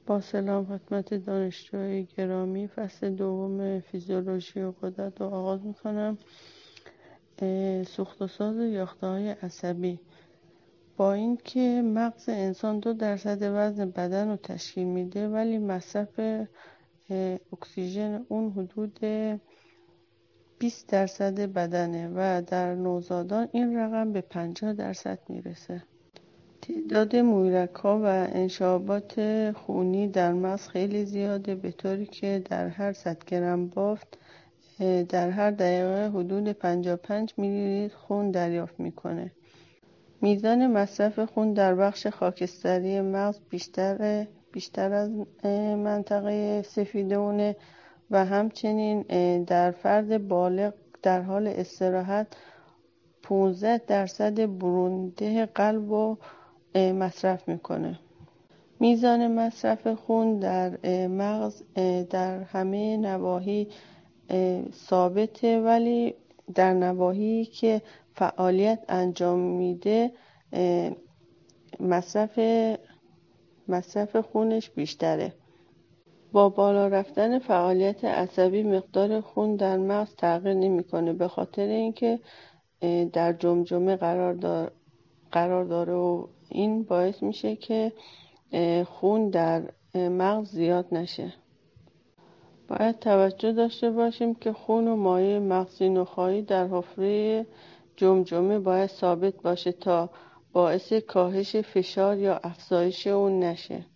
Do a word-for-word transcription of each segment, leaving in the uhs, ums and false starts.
با سلام خدمت دانشجوی گرامی، فصل دوم فیزیولوژی و غدد رو آغاز میکنم. سوخت و ساز یافته‌های عصبی. با اینکه مغز انسان دو درصد وزن بدن رو تشکیل میده، ولی مصرف اکسیژن اون حدود بیست درصد بدنه و در نوزادان این رقم به پنجاه درصد میرسه. تعداد مویرک‌ها و انشابات خونی در مغز خیلی زیاده، به طوری که در هر صد گرم بافت در هر دقیقه حدود پنجاه و پنج میلی لیتر خون دریافت میکنه. میزان مصرف خون در بخش خاکستری مغز بیشتر بیشتر از منطقه سفیدونه و همچنین در فرد بالغ در حال استراحت پانزده درصد برونده قلب رو مصرف میکنه. میزان مصرف خون در مغز در همه نواحی ثابته، ولی در نواحی که فعالیت انجام میده مصرف مصرف خونش بیشتره. با بالا رفتن فعالیت عصبی مقدار خون در مغز تغییر نمیکنه، به خاطر اینکه در جمجمه قرار دار قرار داره و این باعث میشه که خون در مغز زیاد نشه. باید توجه داشته باشیم که خون و مایع مغزی نخاعی در حفره جمجمه باید ثابت باشه تا باعث کاهش فشار یا افزایش اون نشه.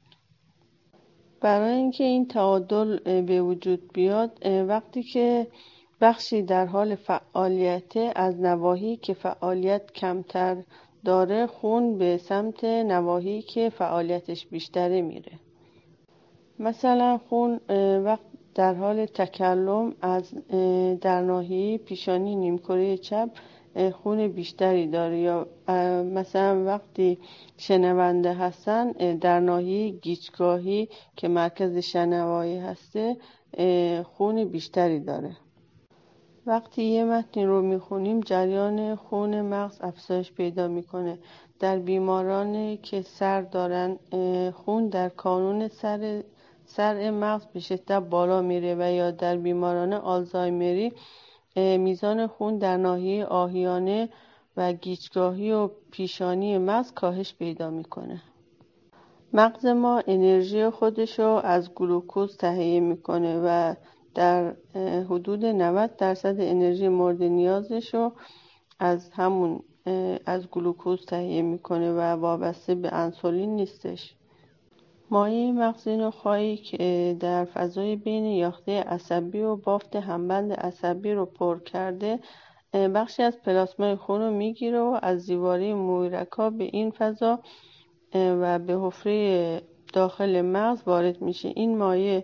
برای اینکه این تعادل به وجود بیاد، وقتی که بخشی در حال فعالیت از نواحی که فعالیت کمتر داره، خون به سمت نواحی که فعالیتش بیشتره میره. مثلا خون وقت در حال تکلم از در ناحیه پیشانی نیمکره چپ خون بیشتری داره، یا مثلا وقتی شنونده هستن در ناحیه گیجگاهی که مرکز شنوایی هسته خون بیشتری داره. وقتی یه متنی رو میخونیم جریان خون مغز افزایش پیدا میکنه. در بیمارانی که سر دارن خون در کانون سر سر مغز به شدت بالا میره، و یا در بیماران آلزایمری میزان خون در ناحیه آهیانه و گیجگاهی و پیشانی مغز کاهش پیدا میکنه. مغز ما انرژی خودشو از گلوکوز تهیه میکنه و در حدود نود درصد انرژی مورد نیازشو از همون از گلوکوز تهیه میکنه و وابسته به انسولین نیستش. مایع مغزی نخاعی که در فضای بین یاخته عصبی و بافت همبند عصبی رو پر کرده، بخشی از پلاسمای خون رو میگیره و از دیواره مویرک‌ها به این فضا و به حفره داخل مغز وارد میشه. این مایع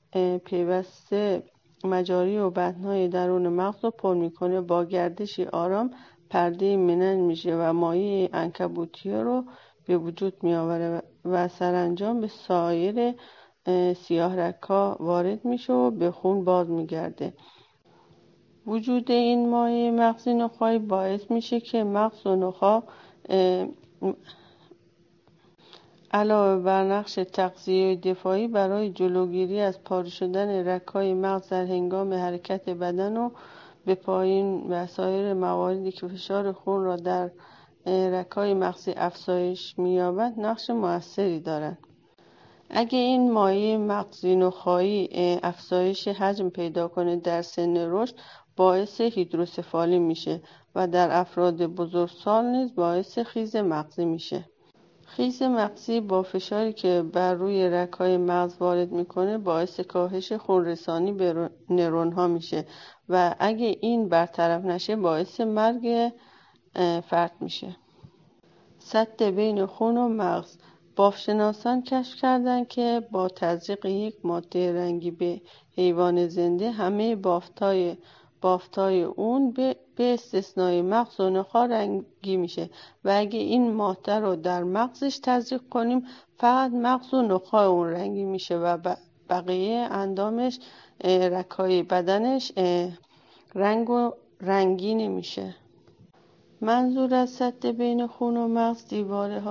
پیوسته مجاری و بطن‌های درون مغز رو پر میکنه. با گردشی آرام پرده منن میشه و مایع عنکبوتی رو به وجود میآوره و سرانجام به سایر سیاه‌رگ‌ها وارد میشه و به خون باز میگرده. وجود این مایع مغزی نخاعی باعث میشه که مغز و نخاع علاوه بر نقش تغذیه دفاعی برای جلوگیری از پاره شدن رگ‌های مغز در هنگام حرکت بدن و به پایین و سایر مواردی که فشار خون را در رگ‌های مغزی افزایش می‌یابد نقش موثری دارند. اگه این مایع مغزی نخاعی افزایش حجم پیدا کنه در سن رشد، باعث هیدروسفالی میشه و در افراد بزرگسال نیز باعث خیز مغزی میشه. خیز مغزی با فشاری که بر روی رگ‌های مغز وارد میکنه باعث کاهش خونرسانی به نورون‌ها میشه و اگه این برطرف نشه باعث مرگ فرد میشه. سد بین خون و مغز. بافت‌شناسان کشف کردند که با تزریق یک ماده رنگی به حیوان زنده همه بافت‌های بافت‌های اون به به استثنای مغز و نخاع رنگی میشه و اگه این ماده رو در مغزش تزریق کنیم فقط مغز و نخاع اون رنگی میشه و بقیه اندامش رگ‌های بدنش رنگ و رنگی نمیشه. منظور از سد بین خون و مغز دیواره های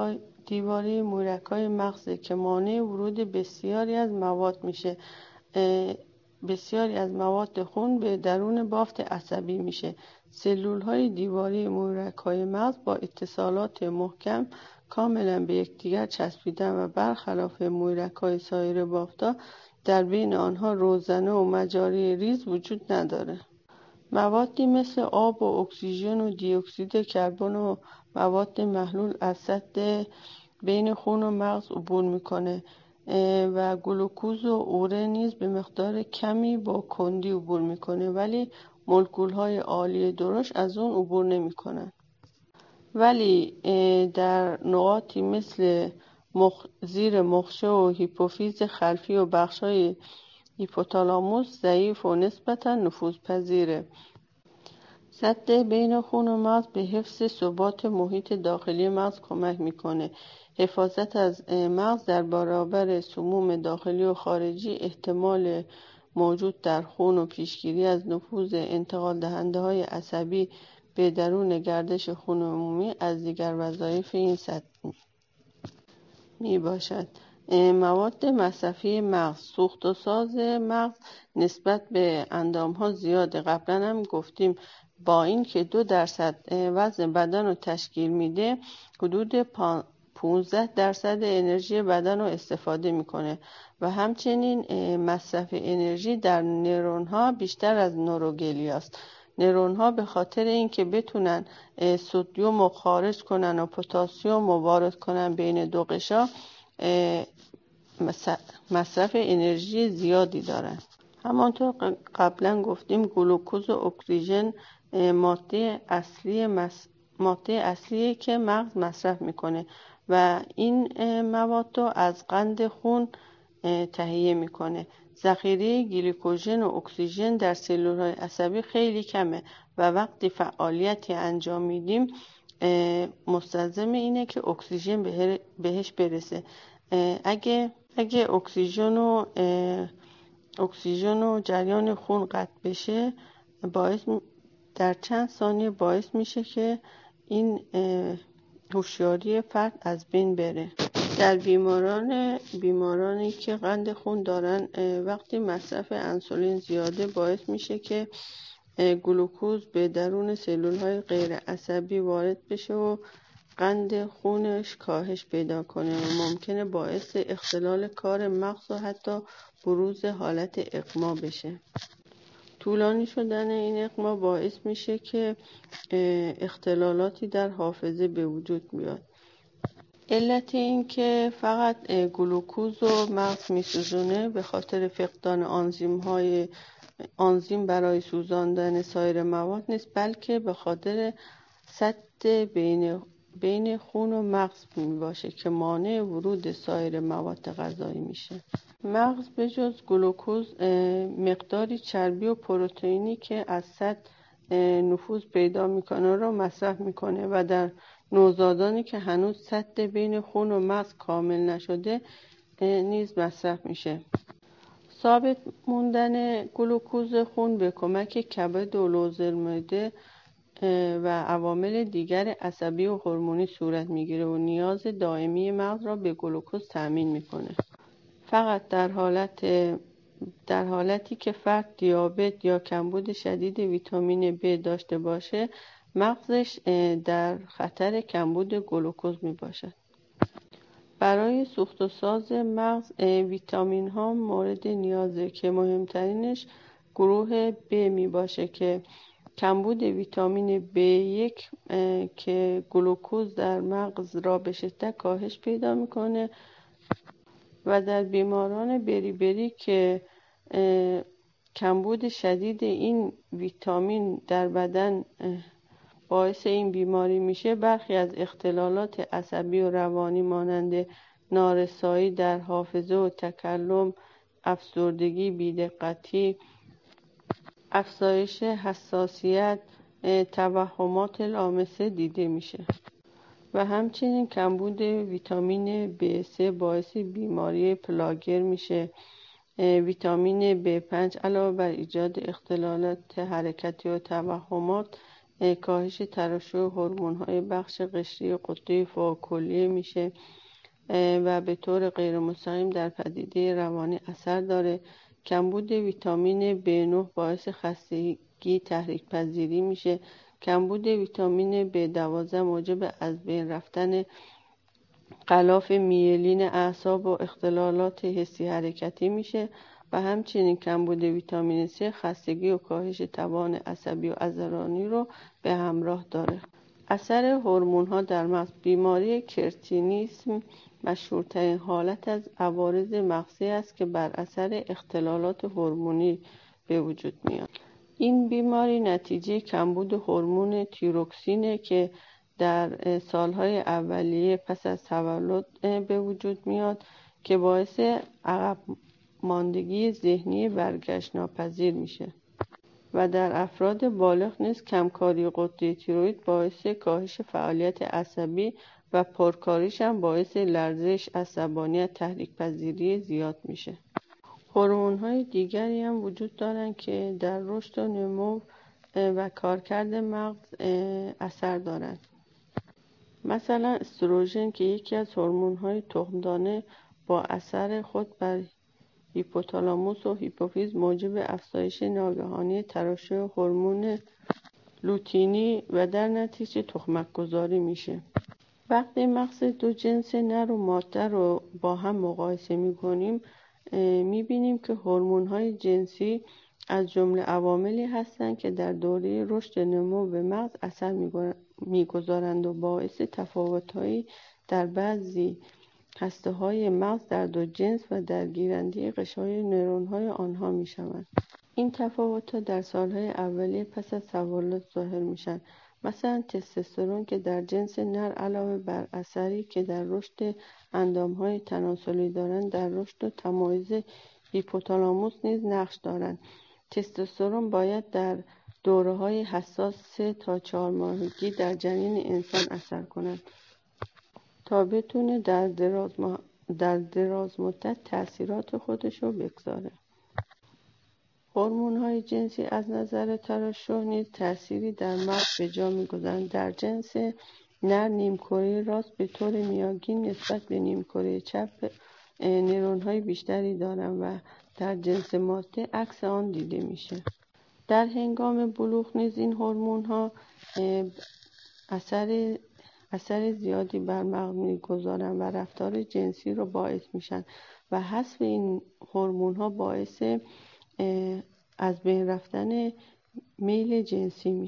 دیواره مورکای مغزه که مانع ورود بسیاری از مواد میشه. بسیاری از مواد خون به درون بافت عصبی میشه. سلول‌های دیواره مورکای مغز با اتصالات محکم کاملا به یکدیگر چسبیدن و برخلاف مورکای سایر بافت‌ها در بین آنها روزنه و مجاری ریز وجود نداره. موادی مثل آب و اکسیژن و دی اکسید کربن و مواد محلول از سد بین خون و مغز عبور میکنه و گلوکوز و اوره نیز به مقدار کمی با کندی عبور میکنه، ولی مولکول‌های عالی درشت از اون عبور نمیکنن. ولی در نقاطی مثل مخ... زیر مخشه و هیپوفیز خلفی و بخش‌های هیپوتالاموس ضعیف و نسبتاً نفوذپذیره. سد بین خون و مغز به حفظ ثبات محیط داخلی مغز کمک میکنه. حفاظت از مغز در برابر سموم داخلی و خارجی، احتمال موجود در خون و پیشگیری از نفوذ انتقال دهنده های عصبی به درون گردش خون عمومی از دیگر وظایف این سد می باشد. مواد مصرفی مغز. سوخت و ساز مغز نسبت به اندام‌ها زیاده. قبلا هم گفتیم با این که دو درصد وزن بدن رو تشکیل میده، حدود پانزده درصد انرژی بدن رو استفاده میکنه و همچنین مصرف انرژی در نورون‌ها بیشتر از نوروگلیاست. نورون‌ها به خاطر اینکه بتونن سدیم رو خارج کنن و پتاسیم رو وارد کنن بین دو غشا مصرف انرژی زیادی دارن. همانطور قبلا گفتیم گلوکوز و اکسیژن ماده اصلی مس... ماده اصلیه که مغز مصرف میکنه و این مواد رو از قند خون تهیه میکنه. ذخیره گلیکوژن و اکسیژن در سلول‌های عصبی خیلی کمه و وقتی فعالیتی انجام میدیم مستلزم اینه که اکسیژن بهش برسه. اگه اگه اکسیژن و اکسیژن و جریان خون قطع بشه، باعث در چند ثانیه باعث میشه که این هوشیاری فرد از بین بره. در بیماران بیمارانی که قند خون دارن، وقتی مصرف انسولین زیاده باعث میشه که گلوکوز به درون سلول‌های غیر عصبی وارد بشه و قند خونش کاهش پیدا کنه و ممکنه باعث اختلال کار مغز و حتی بروز حالت اغما بشه. طولانی شدن این اغما باعث میشه که اختلالاتی در حافظه به وجود بیاد. علت این که فقط گلوکوز و مغز میسوزونه به خاطر فقدان آنزیم های آنزیم برای سوزاندن سایر مواد نیست، بلکه به خاطر سد بین بین خون و مغز می باشه که مانع ورود سایر مواد غذایی میشه. مغز به جز گلوکوز مقداری چربی و پروتئینی که از سد نفوذ پیدا میکنه رو مصرف میکنه و در نوزادانی که هنوز سد بین خون و مغز کامل نشده نیز مصرف میشه. ثابت موندن گلوکوز خون به کمک کبد و لوزر معده و عوامل دیگر عصبی و هورمونی صورت میگیره و نیاز دائمی مغز را به گلوکوز تامین میکنه. فقط در حالت در حالتی که فرد دیابت یا کمبود شدید ویتامین B داشته باشه، مغزش در خطر کمبود گلوکوز می باشد. برای سوخت و ساز مغز ویتامین ها مورد نیازه که مهمترینش گروه B می باشه که کمبود ویتامین بی یک که گلوکوز در مغز را به شدت کاهش پیدا میکنه و در بیماران بری-بری که کمبود شدید این ویتامین در بدن باعث این بیماری میشه، برخی از اختلالات عصبی و روانی مانند نارسایی در حافظه و تکلم، افسردگی، بی‌دقتی، افزایش حساسیت، توهمات لامسه دیده میشه و همچنین کمبود ویتامین بی سه باعث بیماری پلاگر میشه. ویتامین بی پنج علاوه بر ایجاد اختلالات حرکتی و توهمات کاهش ترشح هورمون‌های بخش قشری غده فوق‌کلیه میشه و به طور غیر مستقیم در پدیده روانی اثر داره. کمبود ویتامین بی نه باعث خستگی تحریک پذیری میشه. کمبود ویتامین بی دوازده موجب از بین رفتن غلاف میلین اعصاب و اختلالات حسی حرکتی میشه و همچنین کمبود ویتامین C خستگی و کاهش توان عصبی و عضلانی رو به همراه داره. اثر هورمون‌ها در مغز. بیماری کرتینیسم مشهورترین حالت از عوارض مغزی است که بر اثر اختلالات هورمونی به وجود میاد. این بیماری نتیجه کمبود هورمون تیروکسینه که در سالهای اولیه پس از تولد به وجود میاد که باعث عقب ماندگی ذهنی برگشت ناپذیر میشه و در افراد بالغ نیز کمکاری غده تیروئید باعث کاهش فعالیت عصبی و پرکاریش هم باعث لرزش، عصبانیت، تحریک پذیری زیاد میشه. هورمون‌های دیگری هم وجود دارند که در رشد و نمو و کارکرد مغز اثر دارند. مثلا استروژن که یکی از هورمون‌های تخمدانه با اثر خود بر هیپوتالاموس و هیپوفیز موجب افزایش ناگهانی ترشح هورمون لوتئینی و در نتیجه تخمک‌گذاری میشه. وقتی مغز دو جنس نر و ماده رو با هم مقایسه میکنیم میبینیم که هورمون‌های جنسی از جمله عواملی هستند که در دوره رشد نمو به مغز اثر میگذارند و باعث تفاوت‌هایی در بعضی هسته‌های مغز در دو جنس و در گیرنده قشای نورون‌های آنها میشوند. این تفاوت‌ها در سالهای اولیه پس از تولد ظاهر میشن. مثلا تستوسترون که در جنس نر علاوه بر اثری که در رشد اندام‌های تناسلی دارند، در رشد و تمایز هیپوتالاموس نیز نقش دارند. تستوسترون باید در دوره‌های حساس سه تا چهار ماهگی در جنین انسان اثر کند تا بتونه در دراز, ما... در دراز مدت تأثیرات خودش رو بگذاره. هورمون‌های جنسی از نظر ترشح نیز تأثیری در مغز به جا می‌گذارند. در جنس نر نیمکره راست به طور میانگین نسبت به نیمکره چپ نورون‌های بیشتری دارند و در جنس ماده عکس آن دیده میشه. در هنگام بلوغ نیز این هورمون‌ها اثر اثر زیادی بر مغز می‌گذارند و رفتار جنسی رو باعث میشن و حذف این هورمون‌ها باعث از بین رفتن میل جنسی میشه.